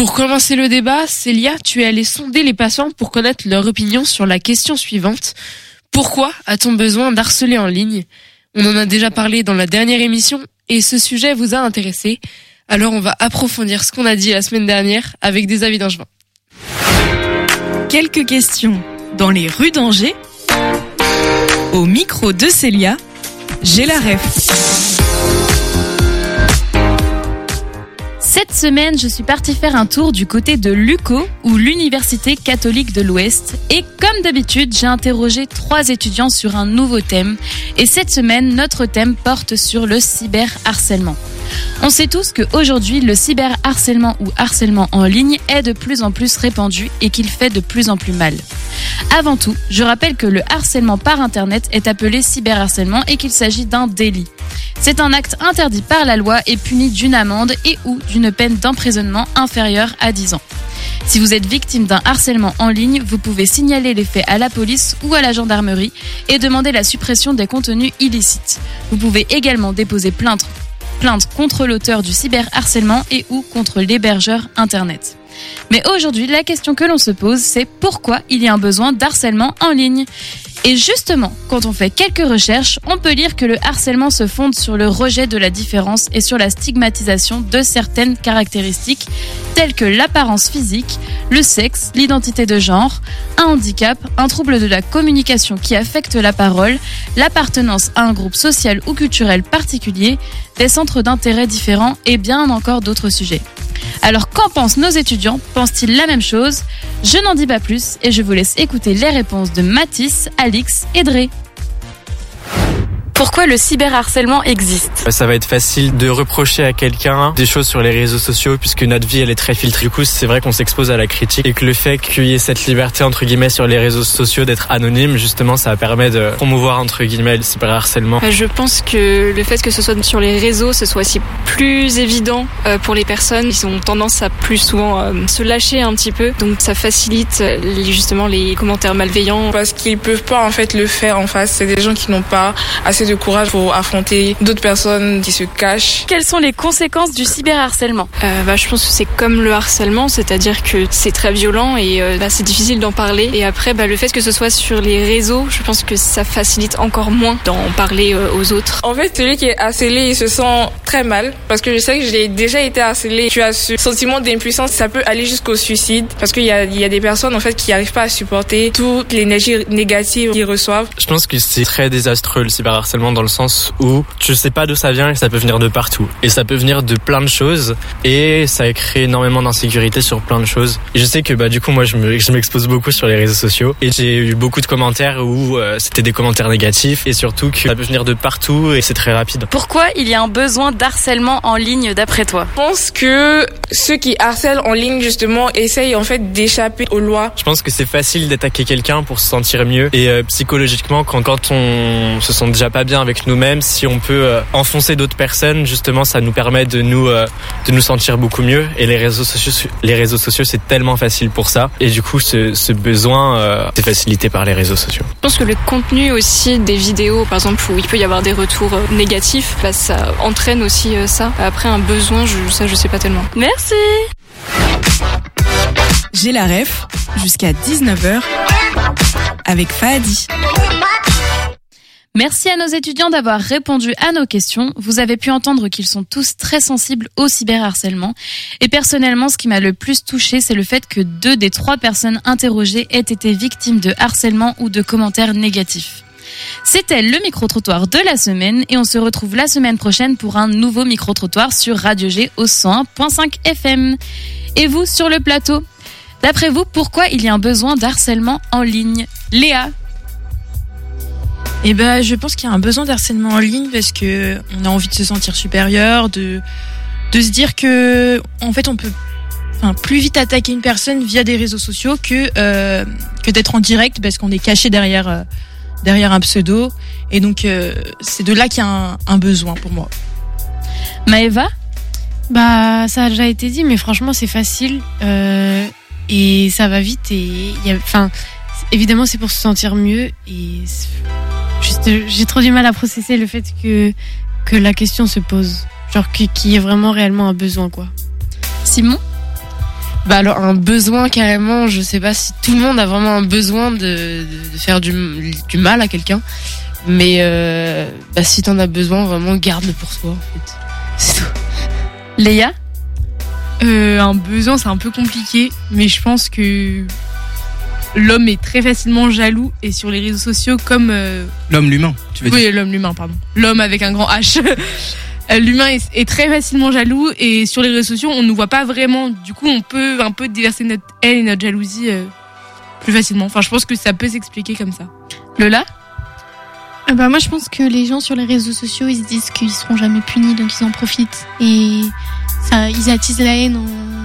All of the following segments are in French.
Pour commencer le débat, Célia, tu es allée sonder les passants pour connaître leur opinion sur la question suivante. Pourquoi a-t-on besoin d'harceler en ligne ? On en a déjà parlé dans la dernière émission et ce sujet vous a intéressé. Alors on va approfondir ce qu'on a dit la semaine dernière avec des avis d'Angevin. Quelques questions dans les rues d'Angers. Au micro de Célia, j'ai la ref. Cette semaine, je suis partie faire un tour du côté de l'UCO, ou l'Université catholique de l'Ouest. Et comme d'habitude, j'ai interrogé 3 étudiants sur un nouveau thème. Et cette semaine, notre thème porte sur le cyberharcèlement. On sait tous qu'aujourd'hui, le cyberharcèlement ou harcèlement en ligne est de plus en plus répandu et qu'il fait de plus en plus mal. Avant tout, je rappelle que le harcèlement par Internet est appelé cyberharcèlement et qu'il s'agit d'un délit. C'est un acte interdit par la loi et puni d'une amende et ou d'une peine d'emprisonnement inférieure à 10 ans. Si vous êtes victime d'un harcèlement en ligne, vous pouvez signaler les faits à la police ou à la gendarmerie et demander la suppression des contenus illicites. Vous pouvez également déposer plainte contre l'auteur du cyberharcèlement et ou contre l'hébergeur Internet. Mais aujourd'hui, la question que l'on se pose, c'est pourquoi il y a un besoin d'harcèlement en ligne ? Et justement, quand on fait quelques recherches, on peut lire que le harcèlement se fonde sur le rejet de la différence et sur la stigmatisation de certaines caractéristiques telles que l'apparence physique, le sexe, l'identité de genre, un handicap, un trouble de la communication qui affecte la parole, l'appartenance à un groupe social ou culturel particulier, des centres d'intérêt différents et bien encore d'autres sujets. Alors qu'en pensent nos étudiants ? Pensent-ils la même chose ? Je n'en dis pas plus et je vous laisse écouter les réponses de Mathis, Alix et Dré. Pourquoi le cyberharcèlement existe ? Ça va être facile de reprocher à quelqu'un des choses sur les réseaux sociaux puisque notre vie elle est très filtrée. Du coup, c'est vrai qu'on s'expose à la critique et que le fait qu'il y ait cette liberté entre guillemets sur les réseaux sociaux d'être anonyme, justement, ça permet de promouvoir entre guillemets le cyberharcèlement. Je pense que le fait que ce soit sur les réseaux, ce soit aussi plus évident pour les personnes. Ils ont tendance à plus souvent se lâcher un petit peu, donc ça facilite justement les commentaires malveillants. Parce qu'ils peuvent pas en fait le faire en face. C'est des gens qui n'ont pas assez de courage pour affronter d'autres personnes qui se cachent. Quelles sont les conséquences du cyberharcèlement ? Je pense que c'est comme le harcèlement, c'est-à-dire que c'est très violent et c'est difficile d'en parler. Et après, le fait que ce soit sur les réseaux, je pense que ça facilite encore moins d'en parler aux autres. En fait, celui qui est harcelé, il se sent très mal parce que je sais que j'ai déjà été harcelée. Tu as ce sentiment d'impuissance, ça peut aller jusqu'au suicide parce qu'il y a des personnes en fait qui n'arrivent pas à supporter toute l'énergie négative qu'ils reçoivent. Je pense que c'est très désastreux le cyberharcèlement dans le sens où tu sais pas d'où ça vient et ça peut venir de partout. Et ça peut venir de plein de choses et ça crée énormément d'insécurité sur plein de choses. Et je sais que du coup moi je m'expose beaucoup sur les réseaux sociaux et j'ai eu beaucoup de commentaires où c'était des commentaires négatifs et surtout que ça peut venir de partout et c'est très rapide. Pourquoi il y a un besoin d'harcèlement en ligne d'après toi ? Je pense que ceux qui harcèlent en ligne justement essayent en fait d'échapper aux lois. Je pense que c'est facile d'attaquer quelqu'un pour se sentir mieux et psychologiquement quand on se sent déjà pas bien avec nous-mêmes, si on peut enfoncer d'autres personnes, justement ça nous permet de nous sentir beaucoup mieux et les réseaux sociaux c'est tellement facile pour ça et du coup ce besoin c'est facilité par les réseaux sociaux. Je pense que le contenu aussi des vidéos par exemple où il peut y avoir des retours négatifs, ça entraîne aussi ça. Après un besoin, je sais pas tellement. Merci. J'ai la ref jusqu'à 19h avec Fahadi. Merci à nos étudiants d'avoir répondu à nos questions. Vous avez pu entendre qu'ils sont tous très sensibles au cyberharcèlement. Et personnellement, ce qui m'a le plus touchée, c'est le fait que 2 des 3 personnes interrogées aient été victimes de harcèlement ou de commentaires négatifs. C'était le micro-trottoir de la semaine et on se retrouve la semaine prochaine pour un nouveau micro-trottoir sur Radio G au 101.5 FM. Et vous, sur le plateau, d'après vous, pourquoi il y a un besoin d'harcèlement en ligne ? Léa ? Je pense qu'il y a un besoin d'harcèlement en ligne parce que on a envie de se sentir supérieur, de se dire que en fait on peut plus vite attaquer une personne via des réseaux sociaux que d'être en direct parce qu'on est caché derrière un pseudo et donc c'est de là qu'il y a un besoin pour moi. Maëva ? Ça a déjà été dit mais franchement c'est facile et ça va vite et évidemment c'est pour se sentir mieux et j'ai trop du mal à processer le fait que la question se pose, genre qu'il y ait vraiment réellement un besoin quoi. Simon ? Bah alors un besoin carrément, je sais pas si tout le monde a vraiment un besoin de faire du mal à quelqu'un, mais si t'en as besoin, vraiment garde-le pour soi en fait. C'est tout. Léa? Un besoin, c'est un peu compliqué, mais je pense que l'homme est très facilement jaloux et sur les réseaux sociaux comme... L'humain, tu veux dire? Oui, l'humain, pardon. L'homme avec un grand H. L'humain est très facilement jaloux et sur les réseaux sociaux, on ne nous voit pas vraiment. Du coup, on peut un peu déverser notre haine et notre jalousie plus facilement. Enfin, je pense que ça peut s'expliquer comme ça. Lola? Moi, je pense que les gens sur les réseaux sociaux, ils se disent qu'ils seront jamais punis, donc ils en profitent. Et ça, ils attisent la haine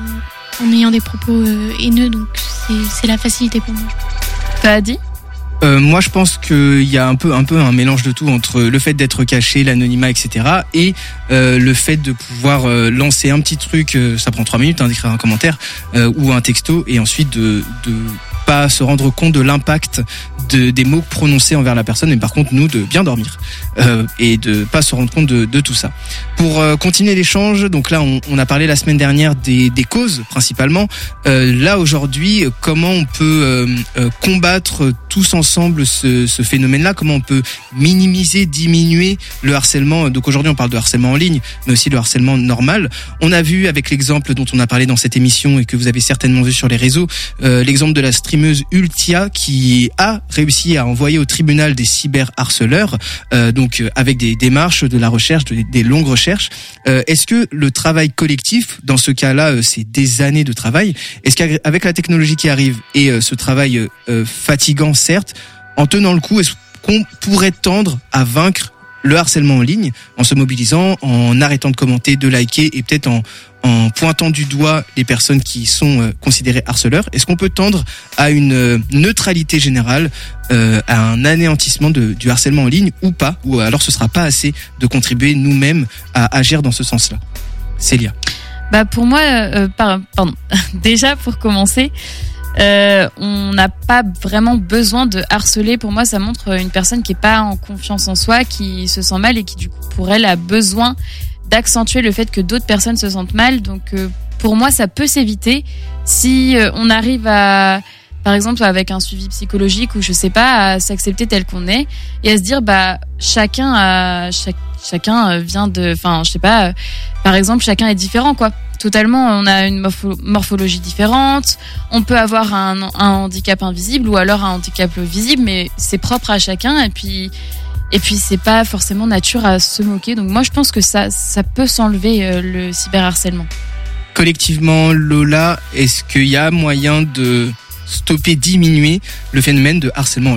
en ayant des propos haineux, donc c'est la facilité pour moi. T'as dit? Moi, je pense qu'il y a un peu un mélange de tout entre le fait d'être caché, l'anonymat, etc. et le fait de pouvoir lancer un petit truc, ça prend 3 minutes, d'écrire un commentaire ou un texto, et ensuite de pas se rendre compte de l'impact des mots prononcés envers la personne, mais par contre nous de bien dormir et de pas se rendre compte de tout ça. Pour continuer l'échange, donc là on a parlé la semaine dernière des causes principalement. Là aujourd'hui, comment on peut combattre tous ensemble ce phénomène-là, comment on peut minimiser, diminuer le harcèlement. Donc aujourd'hui on parle de harcèlement en ligne, mais aussi le harcèlement normal. On a vu avec l'exemple dont on a parlé dans cette émission et que vous avez certainement vu sur les réseaux, l'exemple de la streameuse Ultia qui a réussi à envoyer au tribunal des cyberharceleurs, donc avec des démarches, de la recherche, des longues recherches. Est-ce que le travail collectif, dans ce cas-là, c'est des années de travail, est-ce qu'avec la technologie qui arrive et ce travail fatigant certes, en tenant le coup, est-ce qu'on pourrait tendre à vaincre le harcèlement en ligne en se mobilisant, en arrêtant de commenter, de liker et peut-être en pointant du doigt les personnes qui sont considérées harceleurs? Est-ce qu'on peut tendre à une neutralité générale, à un anéantissement du harcèlement en ligne ou pas? Ou alors ce sera pas assez de contribuer nous-mêmes à agir dans ce sens-là? Célia? Pour moi, déjà pour commencer, on n'a pas vraiment besoin de harceler. Pour moi, ça montre une personne qui est pas en confiance en soi, qui se sent mal et qui du coup pour elle a besoin d'accentuer le fait que d'autres personnes se sentent mal. Donc pour moi, ça peut s'éviter si on arrive à, par exemple avec un suivi psychologique ou je sais pas, à s'accepter tel qu'on est et à se dire chacun vient de, enfin je sais pas, par exemple chacun est différent quoi. Totalement, on a une morphologie différente, on peut avoir un handicap invisible ou alors un handicap visible, mais c'est propre à chacun et puis c'est pas forcément nature à se moquer. Donc moi je pense que ça peut s'enlever le cyberharcèlement. Collectivement, Lola, est-ce qu'il y a moyen de stopper, diminuer le phénomène de harcèlement en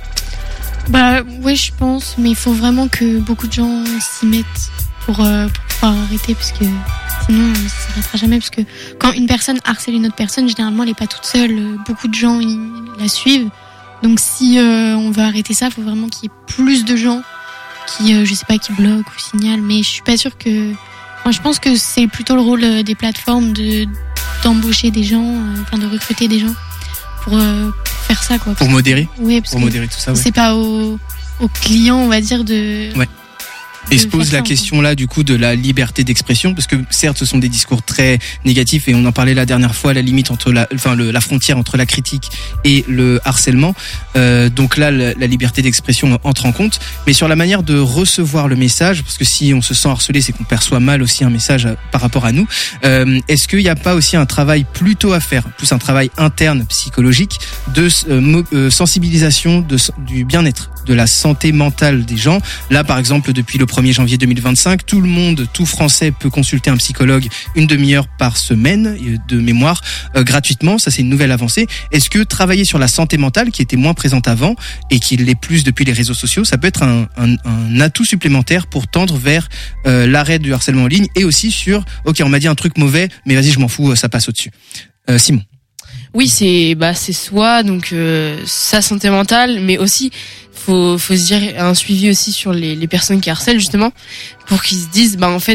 ligne? Oui, je pense, mais il faut vraiment que beaucoup de gens s'y mettent pour pouvoir arrêter, parce que sinon ça s'arrêtera jamais, parce que quand une personne harcèle une autre personne, généralement elle n'est pas toute seule, beaucoup de gens ils la suivent. Donc si on veut arrêter ça, il faut vraiment qu'il y ait plus de gens qui, je sais pas, qui bloquent ou signalent, mais je suis pas sûre que... Enfin, je pense que c'est plutôt le rôle des plateformes d'embaucher des gens, de recruter des gens pour faire ça, quoi. Pour modérer? Oui, parce pour modérer tout ça, ouais. C'est pas aux clients, on va dire, de... Ouais. Et se pose la question là du coup de la liberté d'expression, parce que certes ce sont des discours très négatifs et on en parlait la dernière fois, la limite entre la frontière entre la critique et le harcèlement. Donc là la liberté d'expression entre en compte, mais sur la manière de recevoir le message, parce que si on se sent harcelé, c'est qu'on perçoit mal aussi un message par rapport à nous. Est-ce qu'il n'y a pas aussi un travail plutôt à faire, plus un travail interne psychologique de sensibilisation du bien-être, de la santé mentale des gens? Là par exemple depuis le 1er janvier 2025, tout Français peut consulter un psychologue une demi-heure par semaine de mémoire gratuitement. Ça, c'est une nouvelle avancée. Est-ce que travailler sur la santé mentale, qui était moins présente avant et qui l'est plus depuis les réseaux sociaux, ça peut être un atout supplémentaire pour tendre vers l'arrêt du harcèlement en ligne, et aussi sur ok, on m'a dit un truc mauvais, mais vas-y, je m'en fous, ça passe au-dessus. Simon? Oui, c'est soi, donc sa santé mentale, mais aussi faut se dire un suivi aussi sur les personnes qui harcèlent, justement, pour qu'ils se disent en fait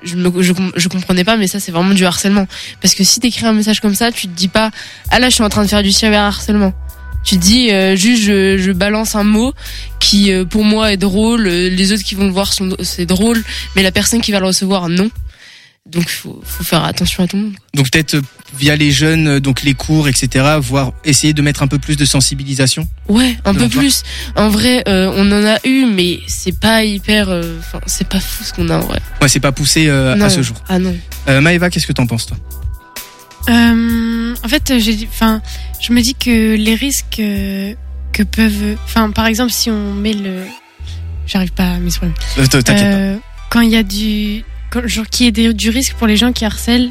je comprenais pas, mais ça c'est vraiment du harcèlement. Parce que si t'écris un message comme ça, tu te dis pas là je suis en train de faire du cyberharcèlement. Tu te dis juste je balance un mot qui pour moi est drôle, les autres qui vont le voir c'est drôle, mais la personne qui va le recevoir non. Donc faut faire attention à tout le monde. Donc peut-être via les jeunes, donc les cours, etc., voire essayer de mettre un peu plus de sensibilisation. Ouais, un peu plus. En vrai, on en a eu, mais c'est pas hyper, c'est pas fou ce qu'on a en vrai. Ouais, c'est pas poussé à ce jour. Ah non. Maëva, qu'est-ce que t'en penses toi? En fait, je me dis que les risques que peuvent, par exemple, si on met j'arrive pas à m'exprimer. T'inquiète pas. Quand il y a qu'il y ait du risque pour les gens qui harcèlent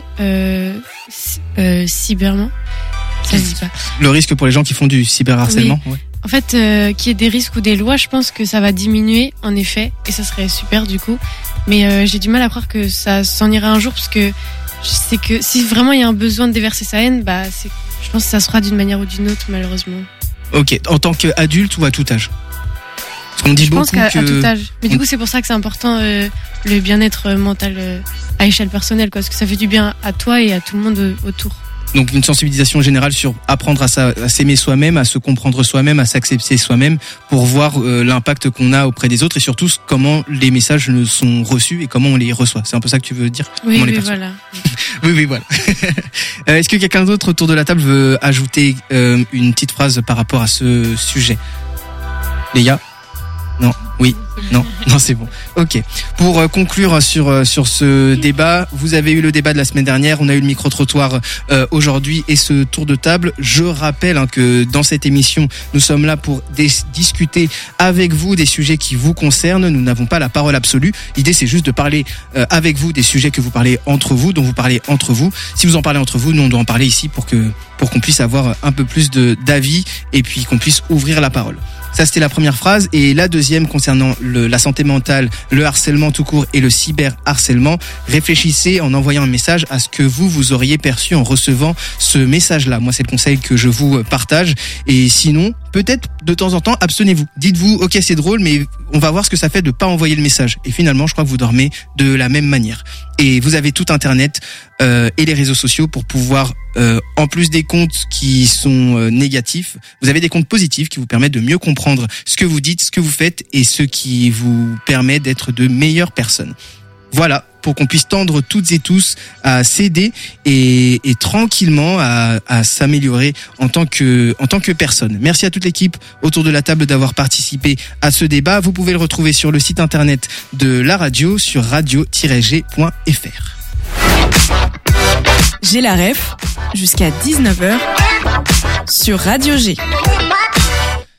cyberment, ça se dit pas. Le risque pour les gens qui font du cyberharcèlement. Oui. Ouais. En fait, qu'il y ait des risques ou des lois, je pense que ça va diminuer en effet, et ça serait super du coup. Mais j'ai du mal à croire que ça s'en ira un jour, parce que je sais que si vraiment il y a un besoin de déverser sa haine, je pense que ça sera d'une manière ou d'une autre, malheureusement. Ok, en tant qu'adulte ou à tout âge? Parce qu'on dit beaucoup qu'à tout âge. Mais du coup, c'est pour ça que c'est important le bien-être mental à échelle personnelle, quoi, parce que ça fait du bien à toi et à tout le monde autour. Donc une sensibilisation générale sur apprendre à s'aimer soi-même, à se comprendre soi-même, à s'accepter soi-même, pour voir l'impact qu'on a auprès des autres, et surtout comment les messages sont reçus et comment on les reçoit. C'est un peu ça que tu veux dire? Oui, voilà. Oui, voilà. Est-ce que quelqu'un d'autre autour de la table veut ajouter une petite phrase par rapport à ce sujet? Léa? Non, oui, non, c'est bon. Ok. Pour conclure sur ce débat, vous avez eu le débat de la semaine dernière, on a eu le micro-trottoir aujourd'hui et ce tour de table. Je rappelle que dans cette émission, nous sommes là pour discuter avec vous des sujets qui vous concernent. Nous n'avons pas la parole absolue. L'idée, c'est juste de parler avec vous des sujets que vous parlez entre vous, dont vous parlez entre vous. Si vous en parlez entre vous, nous on doit en parler ici pour qu'on puisse avoir un peu plus d'avis et puis qu'on puisse ouvrir la parole. Ça, c'était la première phrase. Et la deuxième, concernant la santé mentale, le harcèlement tout court et le cyberharcèlement, réfléchissez en envoyant un message à ce que vous auriez perçu en recevant ce message-là. Moi, c'est le conseil que je vous partage. Et sinon, peut-être de temps en temps, abstenez-vous. Dites-vous, ok, c'est drôle, mais on va voir ce que ça fait de pas envoyer le message. Et finalement, je crois que vous dormez de la même manière. Et vous avez tout Internet et les réseaux sociaux pour pouvoir, en plus des comptes qui sont négatifs, vous avez des comptes positifs qui vous permettent de mieux comprendre ce que vous dites, ce que vous faites et ce qui vous permet d'être de meilleures personnes. Voilà, pour qu'on puisse tendre toutes et tous à s'aider et tranquillement à s'améliorer en tant que personne. Merci à toute l'équipe autour de la table d'avoir participé à ce débat. Vous pouvez le retrouver sur le site internet de la radio sur radio-g.fr. J'ai la ref jusqu'à 19h sur Radio G.